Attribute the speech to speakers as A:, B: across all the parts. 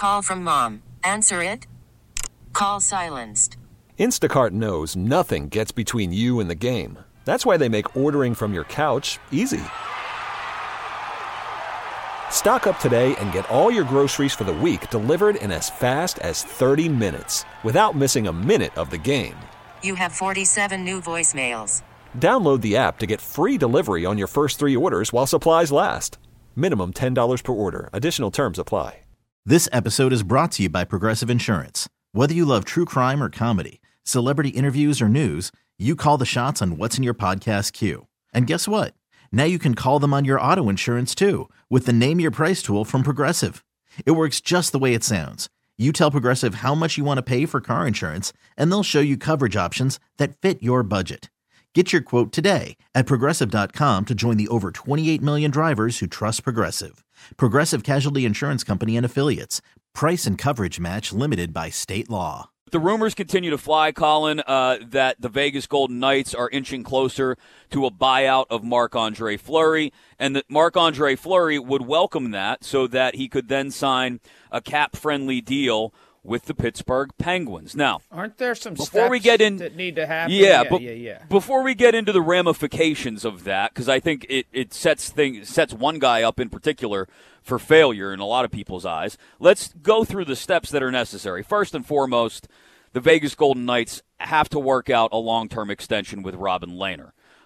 A: Call from mom. Answer it. Call silenced.
B: Instacart knows nothing gets between you and the game. That's why they make ordering from your couch easy. Stock up today and get all your groceries for the week delivered in as fast as 30 minutes without missing a minute of the game.
A: You have 47 new voicemails.
B: Download the app to get free delivery on your first 3 orders while supplies last. Minimum $10 per order. Additional terms apply.
C: This episode is brought to you by Progressive Insurance. Whether you love true crime or comedy, celebrity interviews or news, you call the shots on what's in your podcast queue. And guess what? Now you can call them on your auto insurance too with the Name Your Price tool from Progressive. It works just the way it sounds. You tell Progressive how much you want to pay for car insurance, and they'll show you coverage options that fit your budget. Get your quote today at Progressive.com to join the over 28 million drivers who trust Progressive. Progressive Casualty Insurance Company and Affiliates. Price and coverage match limited by state law.
D: The rumors continue to fly, Colin, that the Vegas Golden Knights are inching closer to a buyout of Marc-Andre Fleury, and that Marc-Andre Fleury would welcome that so that he could then sign a cap-friendly deal with the Pittsburgh Penguins. Now,
E: aren't there some
D: before we
E: steps
D: get in,
E: that need to happen?
D: Yeah. Before we get into the ramifications of that, because I think it sets one guy up in particular for failure in a lot of people's eyes, let's go through the steps that are necessary. First and foremost, the Vegas Golden Knights have to work out a long-term extension with Robin Lehner.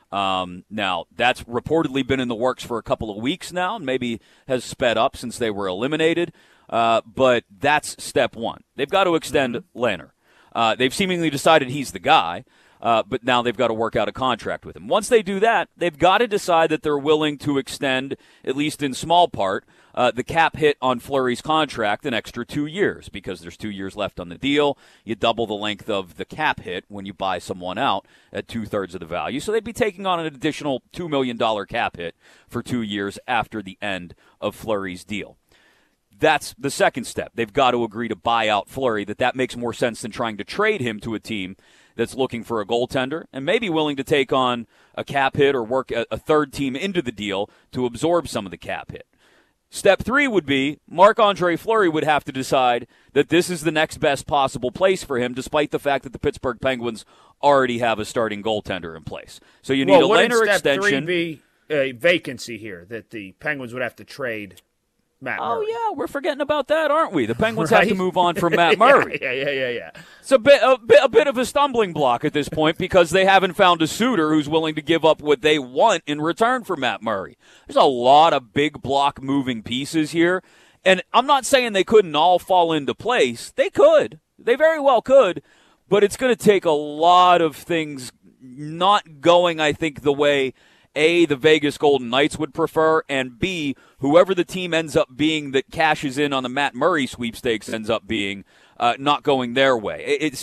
D: Now, that's reportedly been in the works for a couple of weeks now, and maybe has sped up since they were eliminated. But that's step one. They've got to extend Lehner. They've seemingly decided he's the guy, but now they've got to work out a contract with him. Once they do that, they've got to decide that they're willing to extend, at least in small part, the cap hit on Fleury's contract an extra 2 years, because there's 2 years left on the deal. You double the length of the cap hit when you buy someone out at 2/3 of the value. So they'd be taking on an additional $2 million cap hit for 2 years after the end of Fleury's deal. That's the second step. They've got to agree to buy out Fleury, that makes more sense than trying to trade him to a team that's looking for a goaltender and maybe willing to take on a cap hit or work a third team into the deal to absorb some of the cap hit. Step 3 would be Marc-Andre Fleury would have to decide that this is the next best possible place for him, despite the fact that the Pittsburgh Penguins already have a starting goaltender in place. So you need a Lehner extension.
E: Step 3 be a vacancy here that the Penguins would have to trade Matt Murray?
D: Oh, yeah, we're forgetting about that, aren't we? The Penguins have to move on from Matt Murray.
E: Yeah.
D: It's a bit of a stumbling block at this point because they haven't found a suitor who's willing to give up what they want in return for Matt Murray. There's a lot of big block moving pieces here, and I'm not saying they couldn't all fall into place. They could. They very well could, but it's going to take a lot of things not going, I think, the way A, the Vegas Golden Knights would prefer, and B, whoever the team ends up being that cashes in on the Matt Murray sweepstakes ends up being not going their way.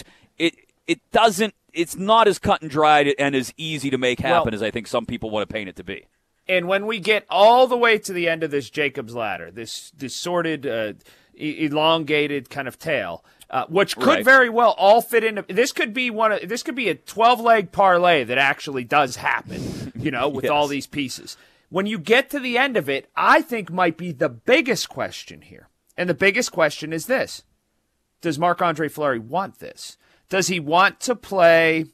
D: It's not as cut and dried and as easy to make happen as I think some people want to paint it to be.
E: And when we get all the way to the end of this Jacob's Ladder, this sordid, elongated kind of tale, which could very well all fit into this could be a 12-leg parlay that actually does happen, with all these pieces. When you get to the end of it, I think might be the biggest question here. And the biggest question is this. Does Marc-Andre Fleury want this? Does he want to play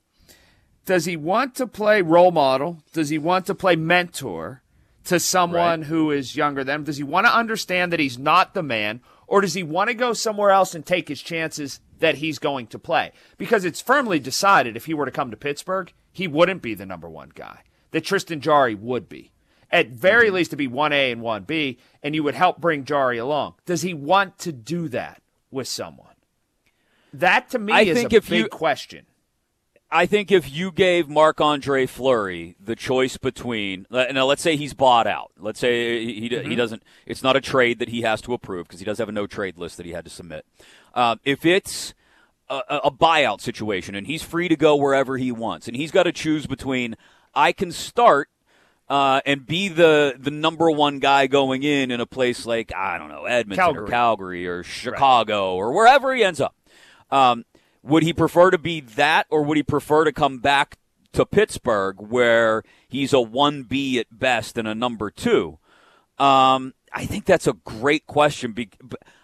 E: role model? Does he want to play mentor to someone who is younger than him? Does he want to understand that he's not the man? Or does he want to go somewhere else and take his chances that he's going to play? Because it's firmly decided if he were to come to Pittsburgh, he wouldn't be the number one guy. That Tristan Jarry would be. At very least to be 1A and 1B, and you would help bring Jarry along. Does he want to do that with someone? That, to me, is a big question.
D: I think if you gave Marc-Andre Fleury the choice between, now let's say he's bought out. Let's say he doesn't. It's not a trade that he has to approve because he does have a no-trade list that he had to submit. If it's a buyout situation and he's free to go wherever he wants, and he's got to choose between I can start and be the number one guy going in a place like, I don't know, Edmonton or Calgary or Chicago or wherever he ends up. Would he prefer to be that, or would he prefer to come back to Pittsburgh where he's a 1B at best and a number 2? I think that's a great question.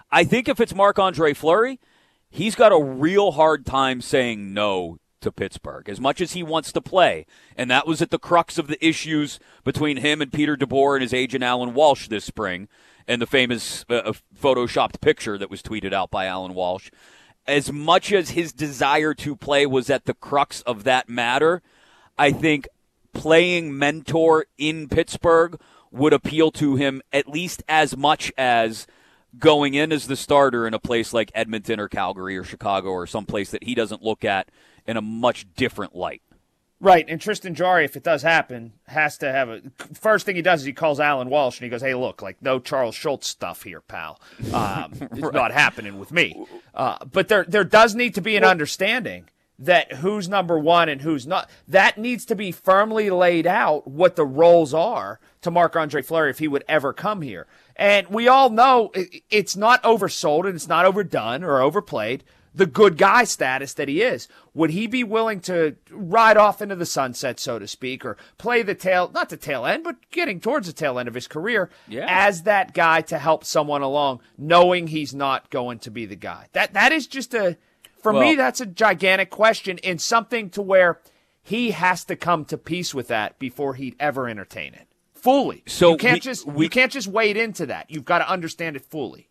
D: I think if it's Marc-Andre Fleury, he's got a real hard time saying no to Pittsburgh, as much as he wants to play. And that was at the crux of the issues between him and Peter DeBoer and his agent Alan Walsh this spring, and the famous photoshopped picture that was tweeted out by Alan Walsh. As much as his desire to play was at the crux of that matter, I think playing mentor in Pittsburgh would appeal to him at least as much as going in as the starter in a place like Edmonton or Calgary or Chicago or someplace that he doesn't look at in a much different light.
E: Right, and Tristan Jarry, if it does happen, has to have first thing he does is he calls Alan Walsh and he goes, hey, look, like no Charles Schultz stuff here, pal. It's not happening with me. But there does need to be an understanding that who's number one and who's not. That needs to be firmly laid out what the roles are to Marc-Andre Fleury if he would ever come here. And we all know it's not oversold and it's not overdone or overplayed, the good guy status that he is. Would he be willing to ride off into the sunset, so to speak, or play not the tail end, but getting towards the tail end of his career as that guy to help someone along, knowing he's not going to be the guy? That is just for me, that's a gigantic question, and something to where he has to come to peace with that before he'd ever entertain it fully. So you can't just wade into that. You've got to understand it fully.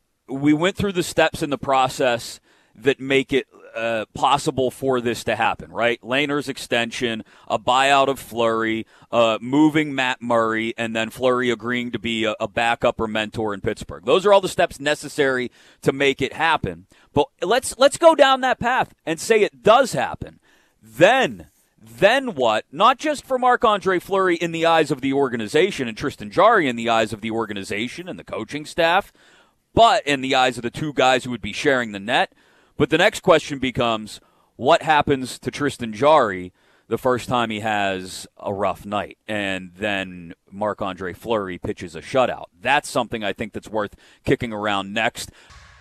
D: We went through the steps in the process that make it possible for this to happen, right? Lehner's extension, a buyout of Fleury, moving Matt Murray, and then Fleury agreeing to be a backup or mentor in Pittsburgh. Those are all the steps necessary to make it happen. But let's go down that path and say it does happen. Then what? Not just for Marc-Andre Fleury in the eyes of the organization and Tristan Jarry in the eyes of the organization and the coaching staff, but in the eyes of the two guys who would be sharing the net. But the next question becomes, what happens to Tristan Jarry the first time he has a rough night and then Marc-Andre Fleury pitches a shutout? That's something I think that's worth kicking around next.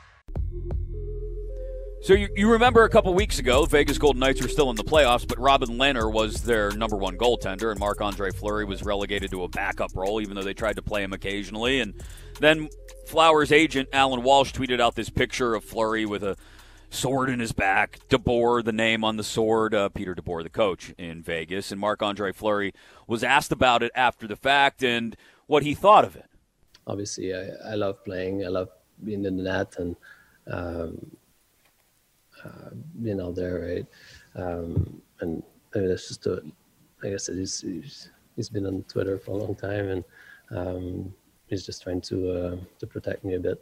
D: So you remember a couple weeks ago, Vegas Golden Knights were still in the playoffs, but Robin Lehner was their number one goaltender, and Marc-Andre Fleury was relegated to a backup role, even though they tried to play him occasionally. And then Flowers' agent, Alan Walsh, tweeted out this picture of Fleury with a sword in his back, DeBoer, the name on the sword, Peter DeBoer, the coach in Vegas, and Marc-Andre Fleury was asked about it after the fact and what he thought of it.
F: Obviously, I love playing. I love being in the net and being out there, right? And I mean, that's just I guess he's been on Twitter for a long time, and he's just trying to protect me a bit.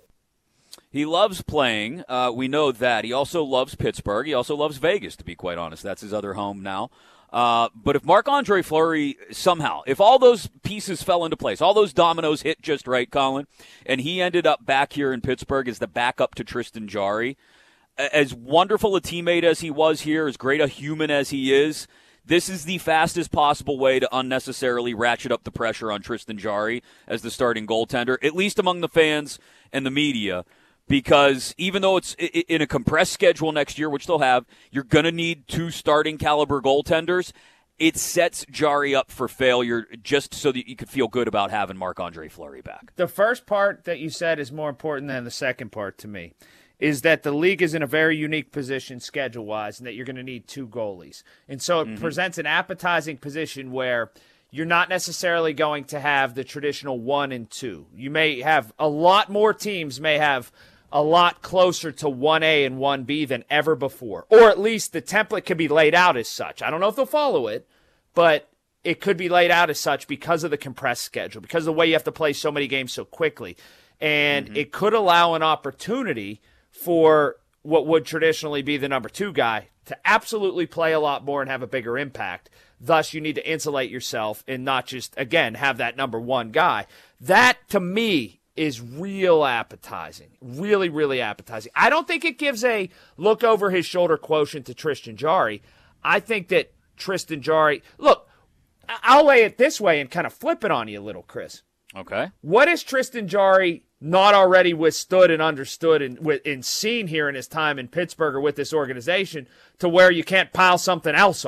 D: He loves playing. We know that. He also loves Pittsburgh. He also loves Vegas, to be quite honest. That's his other home now. But if Marc-Andre Fleury somehow, if all those pieces fell into place, all those dominoes hit just right, Colin, and he ended up back here in Pittsburgh as the backup to Tristan Jarry, as wonderful a teammate as he was here, as great a human as he is, this is the fastest possible way to unnecessarily ratchet up the pressure on Tristan Jarry as the starting goaltender, at least among the fans and the media. Because even though it's in a compressed schedule next year, which they'll have, you're going to need two starting caliber goaltenders. It sets Jarry up for failure just so that you could feel good about having Marc-Andre Fleury back.
E: The first part that you said is more important than the second part to me, is that the league is in a very unique position schedule-wise and that you're going to need two goalies. And so it presents an appetizing position where you're not necessarily going to have the traditional 1 and 2. You may have a lot more teams may have a lot closer to 1A and 1B than ever before. Or at least the template could be laid out as such. I don't know if they'll follow it, but it could be laid out as such because of the compressed schedule, because of the way you have to play so many games so quickly. And it could allow an opportunity for what would traditionally be the number 2 guy to absolutely play a lot more and have a bigger impact. Thus, you need to insulate yourself and not just, again, have that number 1 guy. That, to me, is real appetizing. Really, really appetizing. I don't think it gives a look over his shoulder quotient to Tristan Jarry. I think that Tristan Jarry, look, I'll lay it this way and kind of flip it on you a little, Chris.
D: Okay.
E: What has Tristan Jarry not already withstood and understood and seen here in his time in Pittsburgh or with this organization to where you can't pile something else on him?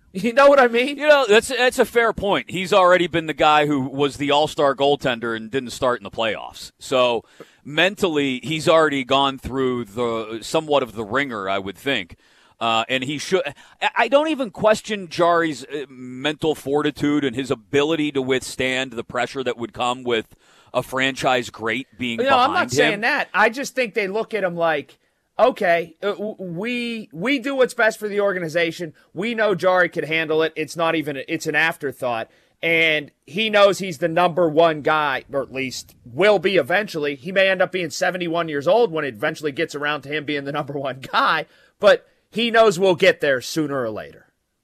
E: You know what I mean?
D: That's a fair point. He's already been the guy who was the all-star goaltender and didn't start in the playoffs. So mentally, he's already gone through somewhat of the ringer, I would think. And he should. I don't even question Jarry's mental fortitude and his ability to withstand the pressure that would come with a franchise great being behind him.
E: I'm not saying that. I just think they look at him like, okay, we do what's best for the organization. We know Jarry could handle it. It's an afterthought. And he knows he's the number one guy, or at least will be eventually. He may end up being 71 years old when it eventually gets around to him being the number one guy, but he knows we'll get there sooner or later.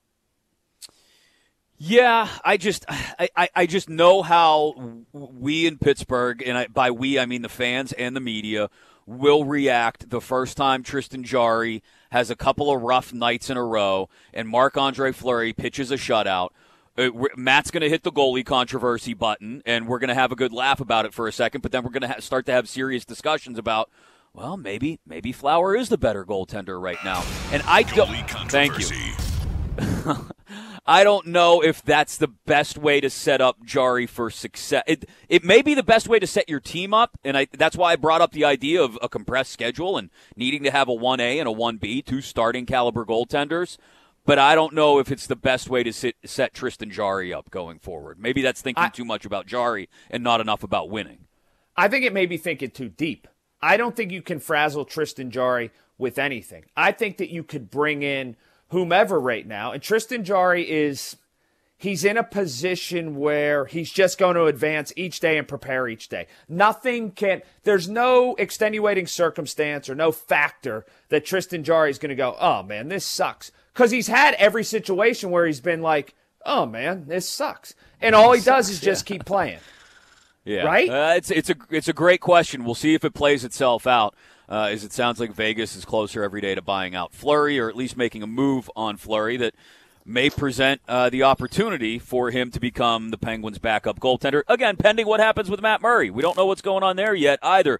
D: Yeah, I just know how we in Pittsburgh, and by we I mean the fans and the media, will react the first time Tristan Jarry has a couple of rough nights in a row and Marc-Andre Fleury pitches a shutout. Matt's going to hit the goalie controversy button, and we're going to have a good laugh about it for a second, but then we're going to start to have serious discussions about, well, maybe Flower is the better goaltender right now. And I don't. Thank you. I don't know if that's the best way to set up Jarry for success. It may be the best way to set your team up, and that's why I brought up the idea of a compressed schedule and needing to have a 1A and a 1B, two starting caliber goaltenders. But I don't know if it's the best way to set Tristan Jarry up going forward. Maybe that's thinking too much about Jarry and not enough about winning.
E: I think it may be thinking too deep. I don't think you can frazzle Tristan Jarry with anything. I think that you could bring in whomever right now. And Tristan Jarry he's in a position where he's just going to advance each day and prepare each day. There's no extenuating circumstance or no factor that Tristan Jarry is going to go, oh man, this sucks. Because he's had every situation where he's been like, oh man, this sucks. And all he does is just keep playing.
D: Yeah.
E: Right?
D: It's a great question. We'll see if it plays itself out. As it sounds like Vegas is closer every day to buying out Fleury, or at least making a move on Fleury that may present the opportunity for him to become the Penguins' backup goaltender. Again, pending what happens with Matt Murray. We don't know what's going on there yet either.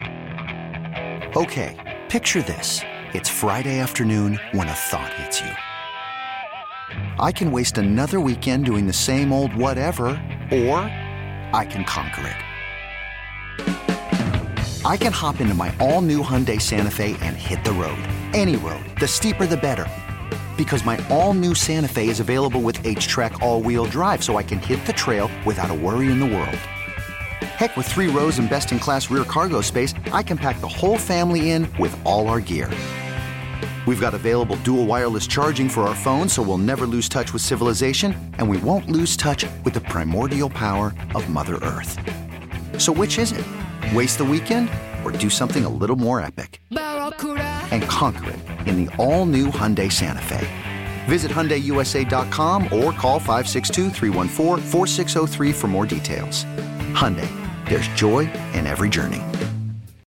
G: Okay, picture this. It's Friday afternoon when a thought hits you. I can waste another weekend doing the same old whatever, or I can conquer it. I can hop into my all-new Hyundai Santa Fe and hit the road. Any road. The steeper, the better. Because my all-new Santa Fe is available with H-Track all-wheel drive, so I can hit the trail without a worry in the world. Heck, with 3 rows and best-in-class rear cargo space, I can pack the whole family in with all our gear. We've got available dual wireless charging for our phones, so we'll never lose touch with civilization, and we won't lose touch with the primordial power of Mother Earth. So which is it? Waste the weekend or do something a little more epic? And conquer it in the all-new Hyundai Santa Fe. Visit HyundaiUSA.com or call 562-314-4603 for more details. Hyundai, there's joy in every journey.